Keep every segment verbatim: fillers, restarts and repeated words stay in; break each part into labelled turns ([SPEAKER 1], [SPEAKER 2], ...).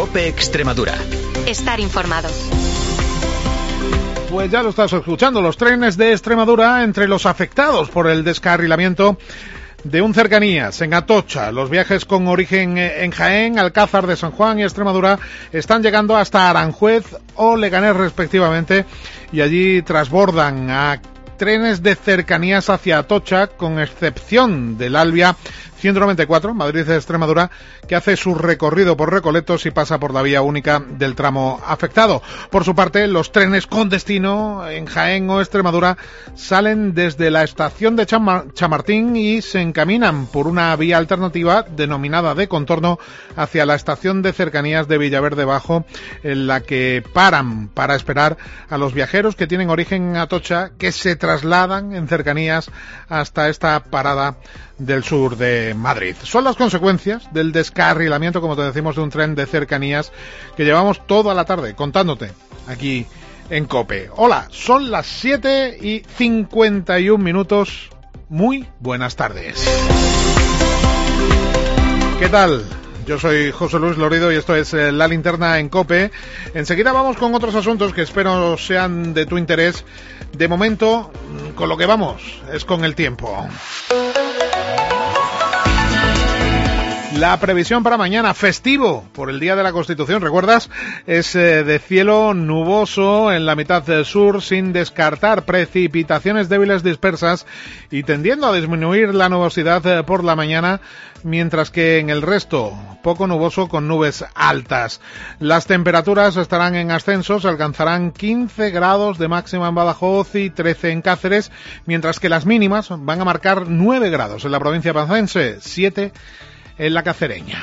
[SPEAKER 1] COPE Extremadura.
[SPEAKER 2] Estar informado.
[SPEAKER 3] Pues ya lo estás escuchando, los trenes de Extremadura entre los afectados por el descarrilamiento de un cercanías en Atocha. Los viajes con origen en Jaén, Alcázar de San Juan y Extremadura están llegando hasta Aranjuez o Leganés respectivamente y allí transbordan a trenes de cercanías hacia Atocha, con excepción del Albia ciento noventa y cuatro, Madrid-Extremadura, que hace su recorrido por Recoletos y pasa por la vía única del tramo afectado. Por su parte, los trenes con destino en Jaén o Extremadura salen desde la estación de Chamar- Chamartín y se encaminan por una vía alternativa denominada de contorno hacia la estación de cercanías de Villaverde Bajo, en la que paran para esperar a los viajeros que tienen origen en Atocha, que se trasladan en cercanías hasta esta parada del sur de Madrid. Son las consecuencias del descarrilamiento, como te decimos, de un tren de cercanías que llevamos toda la tarde contándote aquí en COPE. Hola, son las siete y cincuenta y un minutos. Muy buenas tardes. ¿Qué tal? Yo soy José Luis Lorido y esto es eh, La Linterna en COPE. Enseguida vamos con otros asuntos que espero sean de tu interés. De momento, con lo que vamos es con el tiempo. La previsión para mañana, festivo por el Día de la Constitución, ¿recuerdas? Es eh, de cielo nuboso en la mitad del sur, sin descartar precipitaciones débiles dispersas y tendiendo a disminuir la nubosidad eh, por la mañana, mientras que en el resto, poco nuboso con nubes altas. Las temperaturas estarán en ascenso, se alcanzarán quince grados de máxima en Badajoz y trece en Cáceres, mientras que las mínimas van a marcar nueve grados en la provincia pacense, siete en la cacereña.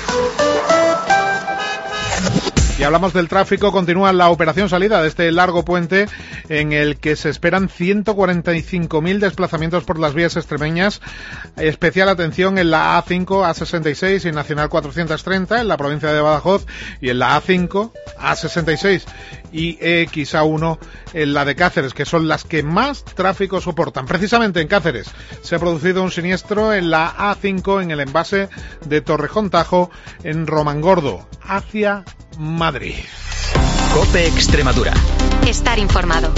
[SPEAKER 3] Y hablamos del tráfico. Continúa la operación salida de este largo puente en el que se esperan ciento cuarenta y cinco mil desplazamientos por las vías extremeñas. Especial atención en la A cinco, A sesenta y seis y Nacional cuatrocientos treinta en la provincia de Badajoz, y en la A cinco, A sesenta y seis y E X A uno en la de Cáceres, que son las que más tráfico soportan. Precisamente en Cáceres se ha producido un siniestro en la A cinco en el envase de Torrejón Tajo en Romangordo, hacia Madrid.
[SPEAKER 1] COPE Extremadura.
[SPEAKER 2] Estar informado.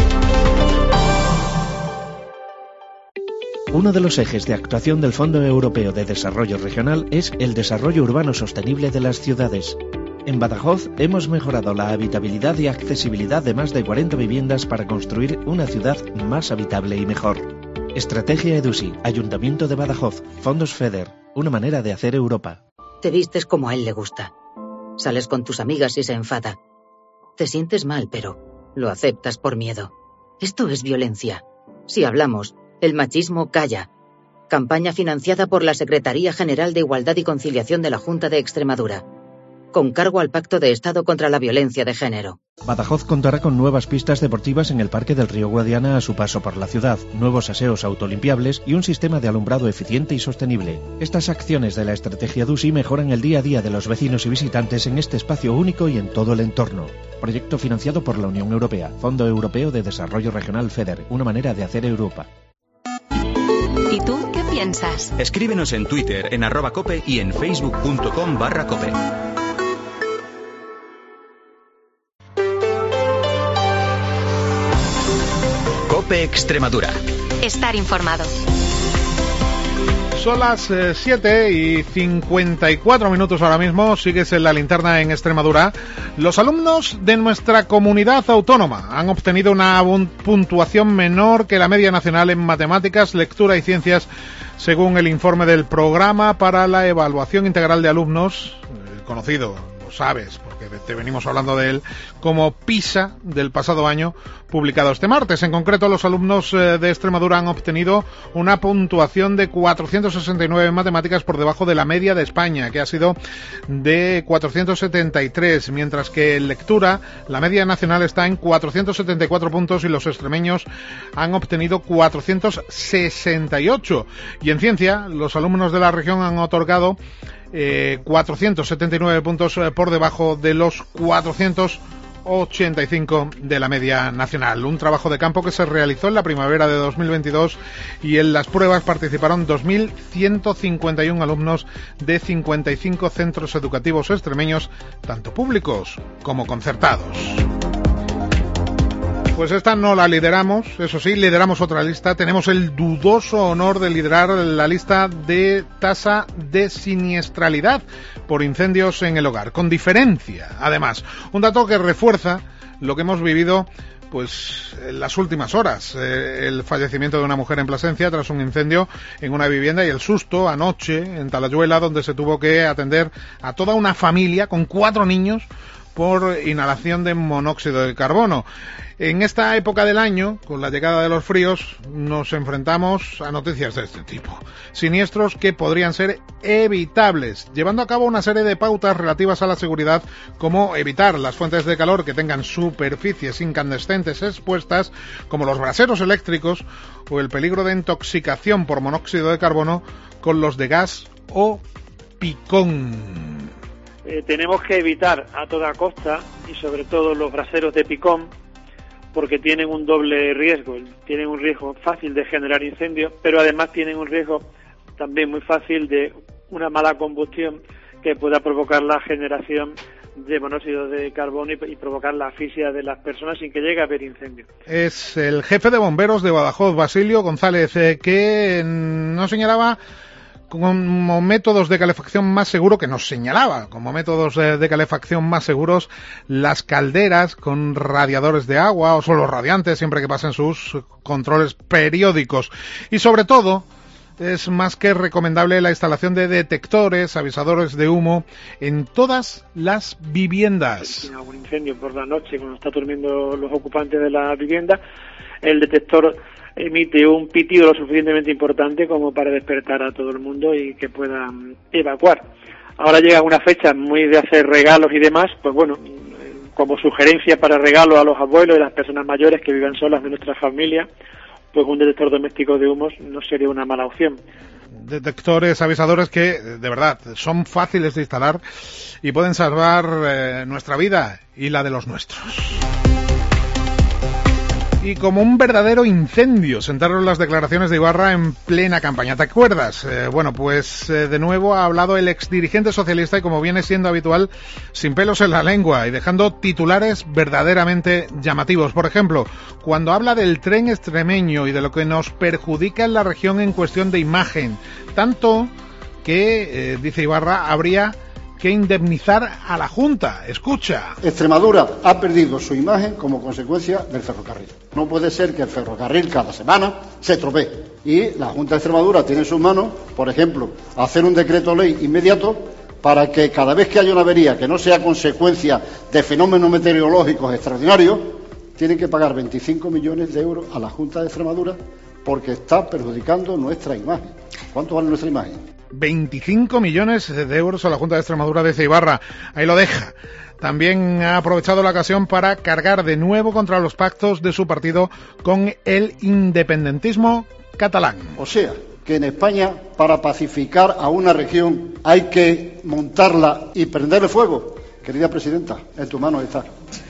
[SPEAKER 4] Uno de los ejes de actuación del Fondo Europeo de Desarrollo Regional es el desarrollo urbano sostenible de las ciudades. En Badajoz hemos mejorado la habitabilidad y accesibilidad de más de cuarenta viviendas para construir una ciudad más habitable y mejor. Estrategia EDUSI, Ayuntamiento de Badajoz, Fondos FEDER, una manera de hacer Europa.
[SPEAKER 5] Te vistes como a él le gusta. Sales con tus amigas y se enfada. Te sientes mal, pero lo aceptas por miedo. Esto es violencia. Si hablamos, el machismo calla. Campaña financiada por la Secretaría General de Igualdad y Conciliación de la Junta de Extremadura, con cargo al Pacto de Estado contra la Violencia de Género.
[SPEAKER 4] Badajoz contará con nuevas pistas deportivas en el Parque del Río Guadiana a su paso por la ciudad, nuevos aseos autolimpiables y un sistema de alumbrado eficiente y sostenible. Estas acciones de la estrategia EDUSI mejoran el día a día de los vecinos y visitantes en este espacio único y en todo el entorno. Proyecto financiado por la Unión Europea, Fondo Europeo de Desarrollo Regional FEDER, una manera de hacer Europa.
[SPEAKER 2] ¿Y tú qué piensas?
[SPEAKER 1] Escríbenos en Twitter, en arroba cope y en facebook.com barra cope. COPE Extremadura.
[SPEAKER 2] Estar informado.
[SPEAKER 3] Son las siete y cincuenta y cuatro minutos ahora mismo. Sigues en La Linterna en Extremadura. Los alumnos de nuestra comunidad autónoma han obtenido una puntuación menor que la media nacional en matemáticas, lectura y ciencias, según el informe del Programa para la Evaluación Integral de Alumnos, conocido, lo sabes, porque te venimos hablando de él, como PISA del pasado año, publicado este martes. En concreto, los alumnos de Extremadura han obtenido una puntuación de cuatrocientos sesenta y nueve en matemáticas, por debajo de la media de España, que ha sido de cuatrocientos setenta y tres, mientras que en lectura la media nacional está en cuatrocientos setenta y cuatro puntos y los extremeños han obtenido cuatrocientos sesenta y ocho. Y en ciencia, los alumnos de la región han otorgado Eh, cuatrocientos setenta y nueve puntos eh, por debajo de los cuatrocientos ochenta y cinco de la media nacional. Un trabajo de campo que se realizó en la primavera de dos mil veintidós y en las pruebas participaron dos mil ciento cincuenta y uno alumnos de cincuenta y cinco centros educativos extremeños, tanto públicos como concertados. Pues esta no la lideramos, eso sí, lideramos otra lista. Tenemos el dudoso honor de liderar la lista de tasa de siniestralidad por incendios en el hogar, con diferencia, además. Un dato que refuerza lo que hemos vivido pues en las últimas horas, eh, el fallecimiento de una mujer en Plasencia tras un incendio en una vivienda y el susto anoche en Talayuela, donde se tuvo que atender a toda una familia con cuatro niños por inhalación de monóxido de carbono. En esta época del año, con la llegada de los fríos, nos enfrentamos a noticias de este tipo. Siniestros que podrían ser evitables, llevando a cabo una serie de pautas relativas a la seguridad, como evitar las fuentes de calor que tengan superficies incandescentes expuestas, como los braseros eléctricos, o el peligro de intoxicación por monóxido de carbono con los de gas o picón.
[SPEAKER 6] Eh, tenemos que evitar a toda costa, y sobre todo los braseros de picón, porque tienen un doble riesgo. Tienen un riesgo fácil de generar incendios, pero además tienen un riesgo también muy fácil de una mala combustión que pueda provocar la generación de monóxido de carbono y, y provocar la asfixia de las personas sin que llegue a haber incendio.
[SPEAKER 3] Es el jefe de bomberos de Badajoz, Basilio González, eh, que nos señalaba como métodos de calefacción más seguro, que nos señalaba como métodos de, de calefacción más seguros, las calderas con radiadores de agua o suelos radiantes, siempre que pasen sus controles periódicos. Y sobre todo, es más que recomendable la instalación de detectores, avisadores de humo en todas las viviendas.
[SPEAKER 6] Si hay algún incendio por la noche, cuando están durmiendo los ocupantes de la vivienda, el detector emite un pitido lo suficientemente importante como para despertar a todo el mundo y que puedan evacuar. Ahora llega una fecha muy de hacer regalos y demás, pues bueno, como sugerencia para regalos a los abuelos y las personas mayores que vivan solas de nuestra familia, pues un detector doméstico de humos no sería una mala opción.
[SPEAKER 3] Detectores, avisadores que, de verdad, son fáciles de instalar y pueden salvar eh, nuestra vida y la de los nuestros. Y como un verdadero incendio sentaron las declaraciones de Ibarra en plena campaña. ¿Te acuerdas? Eh, bueno, pues eh, de nuevo ha hablado el exdirigente socialista y, como viene siendo habitual, sin pelos en la lengua y dejando titulares verdaderamente llamativos. Por ejemplo, cuando habla del tren extremeño y de lo que nos perjudica en la región en cuestión de imagen, tanto que, eh, dice Ibarra, habría que indemnizar a la Junta. Escucha.
[SPEAKER 7] Extremadura ha perdido su imagen como consecuencia del ferrocarril. No puede ser que el ferrocarril cada semana se estropee. Y la Junta de Extremadura tiene en sus manos, por ejemplo, hacer un decreto ley inmediato para que cada vez que haya una avería que no sea consecuencia de fenómenos meteorológicos extraordinarios, tienen que pagar veinticinco millones de euros a la Junta de Extremadura porque está perjudicando nuestra imagen. ¿Cuánto vale nuestra imagen?
[SPEAKER 3] veinticinco millones de euros a la Junta de Extremadura, dice Ibarra. Ahí lo deja. También ha aprovechado la ocasión para cargar de nuevo contra los pactos de su partido con el independentismo catalán.
[SPEAKER 7] O sea, que en España, para pacificar a una región, hay que montarla y prenderle fuego. Querida presidenta, en tu mano está.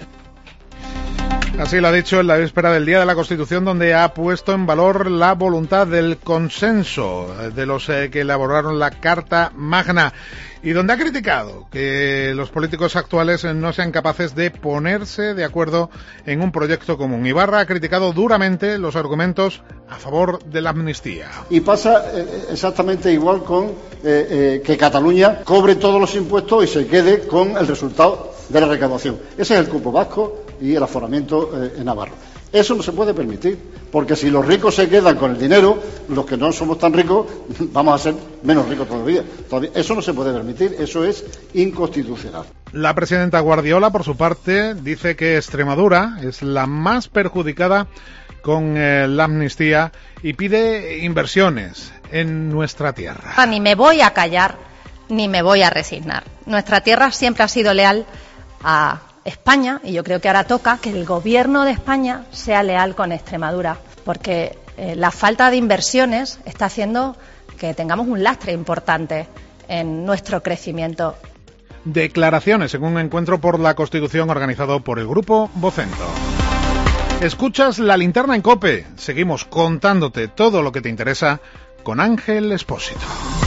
[SPEAKER 3] Así lo ha dicho en la víspera del Día de la Constitución, donde ha puesto en valor la voluntad del consenso de los eh, que elaboraron la Carta Magna y donde ha criticado que los políticos actuales no sean capaces de ponerse de acuerdo en un proyecto común. Ibarra ha criticado duramente los argumentos a favor de la amnistía.
[SPEAKER 7] Y pasa eh, exactamente igual con eh, eh, que Cataluña cobre todos los impuestos y se quede con el resultado de la recaudación. Ese es el cupo vasco y el aforamiento eh, en Navarra. Eso no se puede permitir, porque si los ricos se quedan con el dinero, los que no somos tan ricos vamos a ser menos ricos todavía. todavía. Eso no se puede permitir, eso es inconstitucional.
[SPEAKER 3] La presidenta Guardiola, por su parte, dice que Extremadura es la más perjudicada con eh, la amnistía y pide inversiones en nuestra tierra.
[SPEAKER 8] Ni me voy a callar, ni me voy a resignar. Nuestra tierra siempre ha sido leal a España y yo creo que ahora toca que el gobierno de España sea leal con Extremadura, porque eh, la falta de inversiones está haciendo que tengamos un lastre importante en nuestro crecimiento.
[SPEAKER 3] declaraciones en un encuentro por la Constitución organizado por el Grupo Vocento. Escuchas La Linterna en COPE. Seguimos contándote todo lo que te interesa con Ángel Expósito.